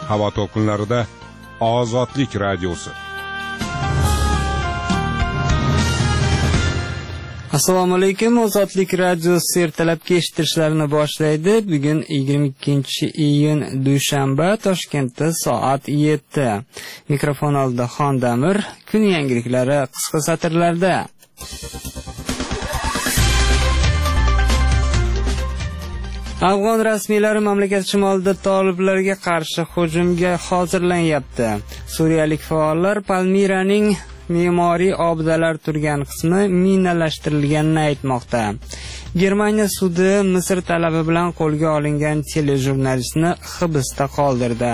havo to'lqinlarida Ozodlik radiosi. Assalomu alaykum. Ozodlik radiosi ertalabki eshittirishlarni boshlaydi. Bugun 22-iyun dushanba, Toshkentda soat 7. Mikrofon oldida Xondamir. Kun yangiliklari qisqa satrlarda. Afg'on rasmiylari mamlakat shimolida toliblarga qarshi hujumga hozirlanyapti. Suriyalik faollar Palmiraning me'moriy obidalar turgan qismi minalashtirilganini aytmoqda. Germaniya sudi Misr talabi bilan qo'lga olingan telejurnalistni hibsda qoldirdi.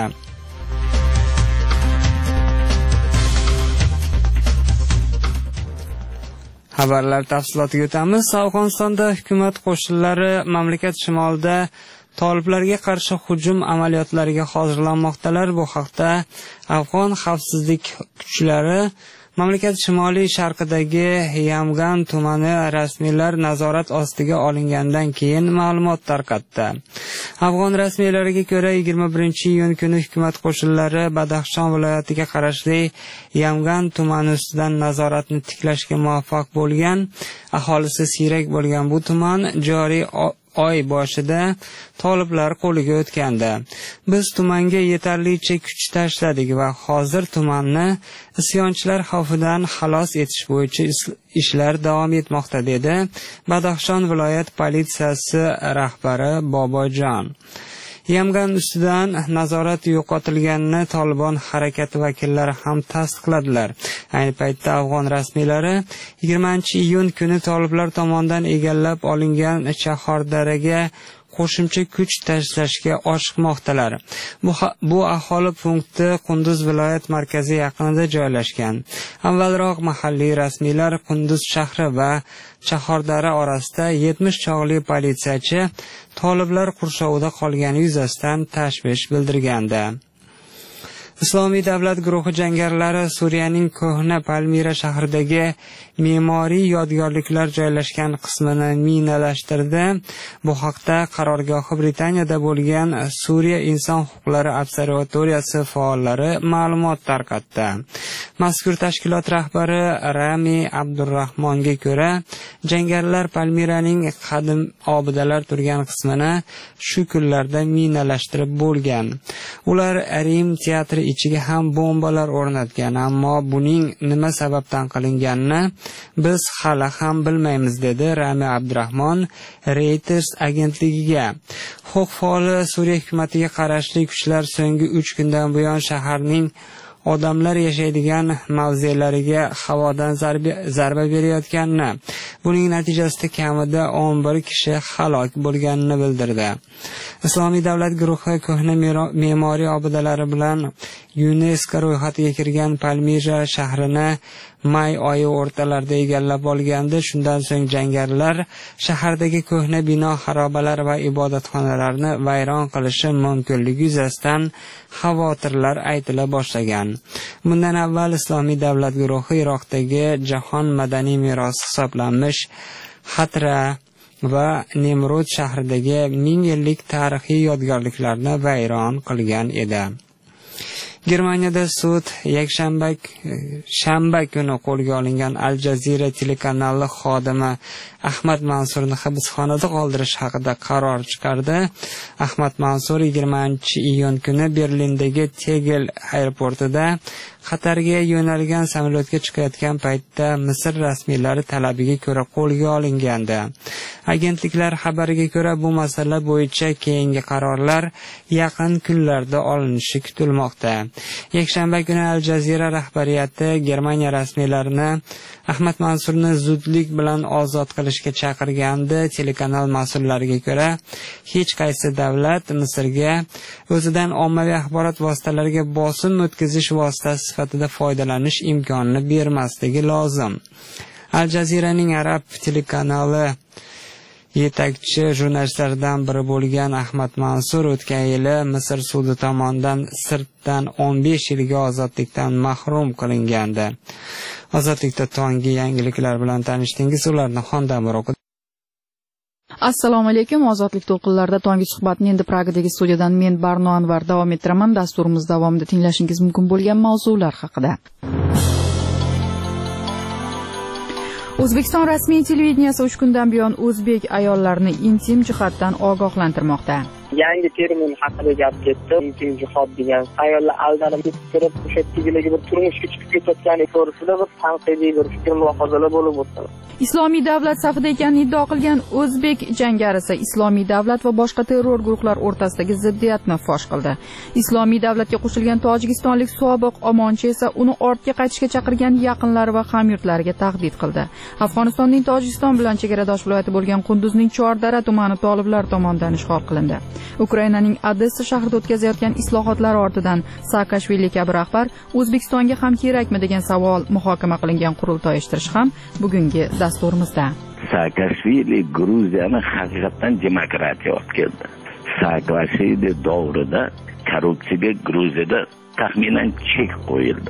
Xabarlar tafsilotiga o'tamiz. Afg'onistonda hukumat qo'shinlari mamlakat shimolida toliblarga qarshi hujum amaliyotlariga hozirlanmoqdalar. Bu haqda Afg'on xavfsizlik kuchlari mamlakat shimoliy sharqidagi Yamgan tumani rasmiylar nazorat ostiga olingandan keyin ma'lumot tarqatdi. Afg'on rasmiylariga ko'ra 21-iyun kuni hukumat qo'shinlari Badaxshon viloyatiga qarashli Yamgan tumani ustidan nazoratni tiklashga muvaffaq bo'lgan. Aholisi siyrak bo'lgan bu tuman joriy oy boshida toliblar qo'liga o'tgandi. Biz tumanga yetarlicha kuch tashladik va hozir tumanni isyonchilar xavfidan xalos etish bo'yicha ishlar davom etmoqda, dedi Badaxshon viloyat politsiyasi rahbari Bobojon. Yamgan ustidan nazorat yo'qotilganini Tolibon harakati vakillari ham tasdiqladilar. Ayni paytda Afg'on rasmiylari 20-iyun kuni toliblar tomonidan egallab olingan Chahordaraga qo'shimcha kuch tashlashga oshiqmoqdalar. Bu aholi punkti Qunduz viloyat markazi yaqinida joylashgan. Avvalroq mahalliy rasmiylar Qunduz shahri va Chahordara orasida 70 chog'li politsiyachi toliblar qurshovida qolgani yuzasidan tashvish bildirgandi. Islomiy davlat guruhi jangarilari Suriyaning ko'hna Palmira shahridagi me'moriy yodgorliklar joylashgan qismini minalashtirdi. Bu haqda qarorgohi Britaniyada bo'lgan Suriya inson huquqlari observatoriyasi faollari ma'lumot tarqatdi. Mazkur tashkilot rahbari Rami Abdurrahmonga ko'ra, jangarilar Palmiraning qadim obidalar turgan qismini shu kunlarda minalashtirib bo'lgan. Ular Rim teatri ichiga ham bombalar o'rnatgan, ammo buning nima sababdan qilinganini biz hali ham bilmaymiz, dedi Rami Abdurrahmon Reuters agentligiga. Huquq faoli Suriya hukumatiga qarashli kuchlar so'nggi 3 kundan buyon shaharning odamlar yashaydigan mavzelariga havodan zarba berayotganini, buning natijasida kamida 11 kishi halok bo'lganini bildirdi. Islomiy davlat guruhi ko'hna me'moriy obidalari bilan UNESCO ro'yxatiga kirgan Palmira shahrini may oyi o'rtalarida egallab olgandi. Shundan so'ng jangarilar shahardagi ko'hna bino, xarobalar va ibodatxonalarni vayron qilishi mumkinligi yuzasidan xavotirlar aytila boshlagan. Bundan avval Islomiy davlat guruhi Iroqdagi jahon madaniy merosi hisoblanmish Hatra va Nemrut shahridagi 1000 yillik tarixiy yodgorliklarni vayron qilgan edi. Germaniyada sud shanba kuni qo'lga olingan Al Jazeera telekanali xodimi Ahmad Mansurni hibsxonada qoldirish haqida qaror chiqardi. Ahmad Mansur 20-iyun kuni Berlindagi Tegel aeroportida Qatarga yo'nalgan samolyotga chiqayotgan paytda Misr rasmiylari talabiga ko'ra qo'lga olingandi. Agentliklar xabariga ko'ra bu masala bo'yicha keyingi qarorlar yaqin kunlarda olinishi kutilmoqda. Yakshanba kuni Al Jazeera rahbariyati Germaniya rasmiylarini Ahmad Mansurni zudlik bilan ozod qilishga chaqirgandi. Telekanal mas'ullariga ko'ra, hech qaysi davlat Misrga o'zidan ommaviy axborot vositalariga bosim o'tkazish vositasi sifatida foydalanish imkonini bermasligi lozim. Al Jazeeraning arab telekanali yetakchi jurnalistlardan biri bo'lgan Ahmad Mansur o'tgan yili Misr sudi tomonidan sirtdan 15 yilga ozodlikdan mahrum qilingandi. Ozodlikda tonggi yangiliklar bilan tanishdingiz, ularni Xondamir o'qidi. Assalomu alaykum. Ozodlik to'lqinlarida tongi suhbatni endi Pragadagi studiyadan men Barno Anvar davom ettiraman. Dasturimiz davomida tinglashingiz mumkin bo'lgan mavzular haqida. O'zbekiston rasmiy televideniyasi 3 kundan buyon o'zbek ayollarini intim jihatdan ogohlantirmoqda. Yangi termin haqida gap ketdi. Intim jihod degan ayollar aldanib kirib o'sha tigilaga bir turmushga chiqib ketayotgani to'g'risida bir tanqidiy bir fikr mulohazalar bo'lib o'tdi. Islomiy davlat safida ekanini iddao qilgan o'zbek jangarisi Islomiy davlat va boshqa terror guruhlar o'rtasidagi ziddiyatni fosh qildi. Islomiy davlatga qo'shilgan tojikistonlik sobiq omonchi esa uni ortga qaytishga chaqirgan yaqinlari va hamyurtlariga tahdid qildi. Afg'onistonning Tojikiston bilan chegaradosh viloyati bo'lgan Qunduzning Chordara tumani toliblar tomonidan ishg'ol qilindi. Ukrainaning Odessa shahrida o'tkazayotgan islohotlar ortidan Saakashvili kabi rahbar O'zbekistonga ham kerakmi degan savol muhokama qilingan qurultoy ishtirish ham bugungi dasturimizda. Saakashvili Gruziyani haqiqatan demokratiya olib keldi. Saakashvili davrida korrupsiyaga Gruziyada taxminan chek qo'yildi.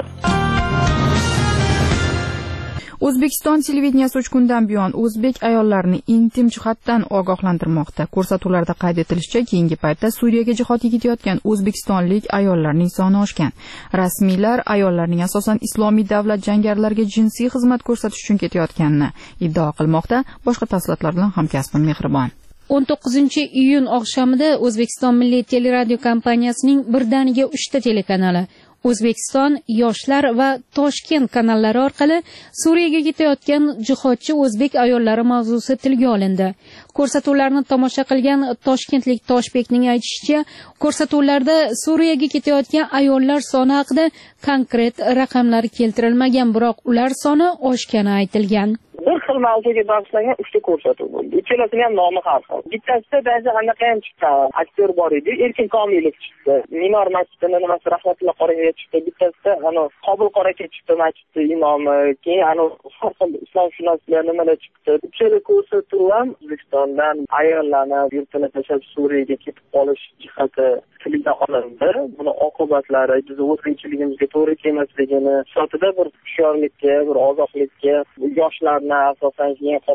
O'zbekiston televideniyasi 3 kundan buyon o'zbek ayollarini intim jihatdan ogohlantirmoqda. Ko'rsatuvlarda qayd etilishicha, keyingi paytda Suriyaga jihodga ketayotgan o'zbekistonlik ayollarning soni oshgan. Rasmiylar ayollarning asosan Islomiy davlat jangarilariga jinsiy xizmat ko'rsatish uchun ketayotganini iddao qilmoqda. Boshqa tafsilotlar bilan hamkasbim Mehribon. 19-iyun oqshomida O'zbekiston Milliy teleradio kompaniyasining birdaniga 3 ta telekanali O'zbekiston, Yoshlar va Toshkent kanallari orqali Suriyaga ketayotgan jihodchi o'zbek ayollari mavzusi tilga olindi. Ko'rsatuvlarni tomosha qilgan toshkentlik Toshbekning aytishicha, ko'rsatuvlarda Suriyaga ketayotgan ayollar soni haqida konkret raqamlar keltirilmagan, biroq ular soni oshgani aytilgan. Bir xil mavzuga bag'ishlangan 3 ta ko'rsatuv bo'ldi. Ikkalasining ham nomi har xil. Bittasida ba'zi anaqa ham chiqqan, aktyor bor edi, Erkin Komilov chiqdi. Minor masjidining nimasi Rahmatulloh Qorayev chiqdi. Bittasida Qobul Qoraka chiqdi masjidi imomi, keyin har xil islomshunoslar nimalar chiqdi. Uchala ko'rsatuv ham O'zbekistondan ayollarni yurtini tashlab Suriyaga ketib qolish jihati tilga olindi. Buni oqibatlari biz o'zbekchiligimizga to'g'ri kelmasligini, sifatida bir hushyorlikka, bir ogohlikka, yoshlarni asosan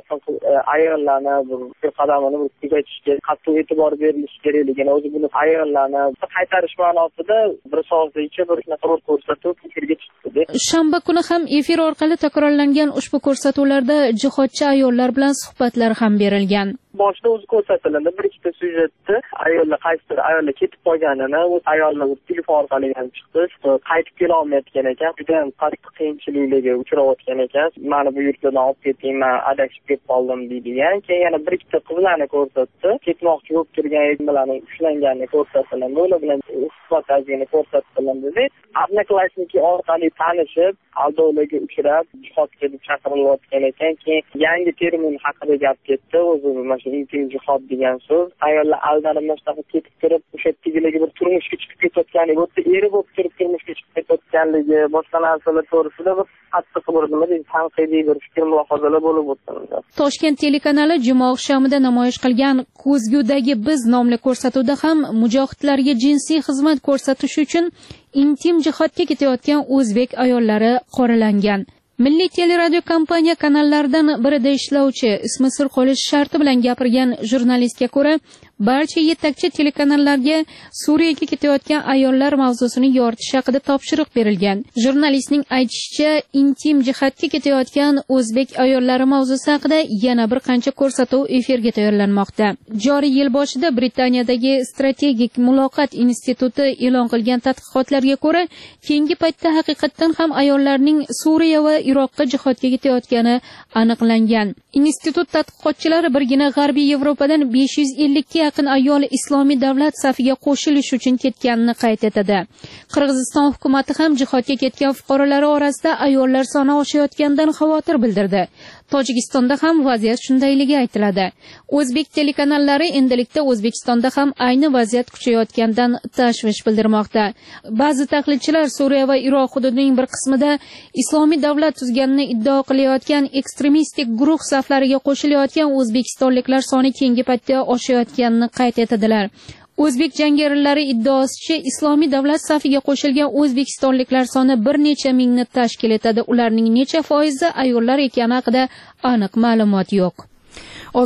ayollarni bir qadamini kuzatishga qattiq e'tibor berilishi kerakligini, o'zi buni ayollarni qaytarish ma'nosida bir so'zlicha bir ko'rsatuv fikrga chiqdi. Shanba kuni ham efir orqali takrorlangan ushbu ko'rsatuvlarda jihodchi ayollar bilan suhbatlar ham berilgan. Boshida o'zi ko'rsatiladi, bir ikkita syujetda ayollar qaysidir ayollar ketib qolganini, o'z ayollar telefon orqali ham chiqdi, qaytib kela olmayotgan ekan, juda ham qattiq qiyinchiliklarga uchrayotgan ekan. Mani bu yurtdan olib keting, men adashib ketib qoldim deydigan. Keyin yana bir ikkita qizlarni ko'rsatdi, ketmoqchi bo'lib turgan bilan ushlanganini ko'rsatildi, ular bilan suhbatlashganini ko'rsatildi. Odnoklassniki orqali tanishib, aldovlarga uchrab, jihodga deb chaqirilayotgan ekan. Keyin yangi termin haqida gap ketdi, o'zi intim jihod degan so'z. Ayollar aldanib mashtaqa ketib kirib, o'sha tigilaga bir turmushga chiqib ketayotgani, bu yerda eri bo'lib turib turmushga chiqib ketayotganligi, boshqa narsalar to'g'risida bir qattiq bir tanqidiy bir fikr mulohazalar bo'lib o'tdi. Toshkent telekanali juma oqshomida namoyish qilgan Ko'zgudagi biz nomli ko'rsatuvda ham mujohidlarga jinsiy xizmat ko'rsatish uchun intim jihodga ketayotgan o'zbek ayollari qoralangan. Milliy teleradio kompaniya kanallaridan birida ishlovchi, ismi sir qolishi sharti bilan gapirgan jurnalistga ko'ra, barcha yetakchi telekanallarga Suriyaga ketayotgan ayollar mavzusini yoritish haqida topshiriq berilgan. Jurnalistning aytishicha, intim jihatga ketayotgan o'zbek ayollari mavzusi haqida yana bir qancha ko'rsatuv efirga tayyorlanmoqda. Joriy yil boshida Britaniyadagi strategik muloqot instituti e'lon qilgan tadqiqotlarga ko'ra, keyingi paytda haqiqatan ham ayollarning Suriya va Iroqqa jihodga ketayotgani aniqlangan. Institut tadqiqotchilari birgina G'arbiy Yevropadan 550 ga yaqin ayol Islomiy davlat safiga qo'shilish uchun ketganini qayd etadi. Qirg'iziston hukumati ham jihodga ketgan fuqarolar orasida ayollar soni oshayotganidan xavotir bildirdi. Tojikistonda ham vaziyat shundayligi aytiladi. O'zbek telekanallari endilikda O'zbekistonda ham ayni vaziyat kuchayotganidan tashvish bildirmoqda. Ba'zi tahlilchilar Suriya va Iroq hududining bir qismida Islomiy davlat tuzganini iddao qilayotgan ekstremistik guruh saflariga qo'shilayotgan o'zbekistonliklar soni keyingi paytda oshayotganini qayd etadilar. O'zbek jangarilari iddaosicha Islomiy davlat safiga qo'shilgan o'zbekistonliklar soni bir necha mingni tashkil etadi. Ularning necha foizi ayollar ekani haqida aniq ma'lumot yo'q.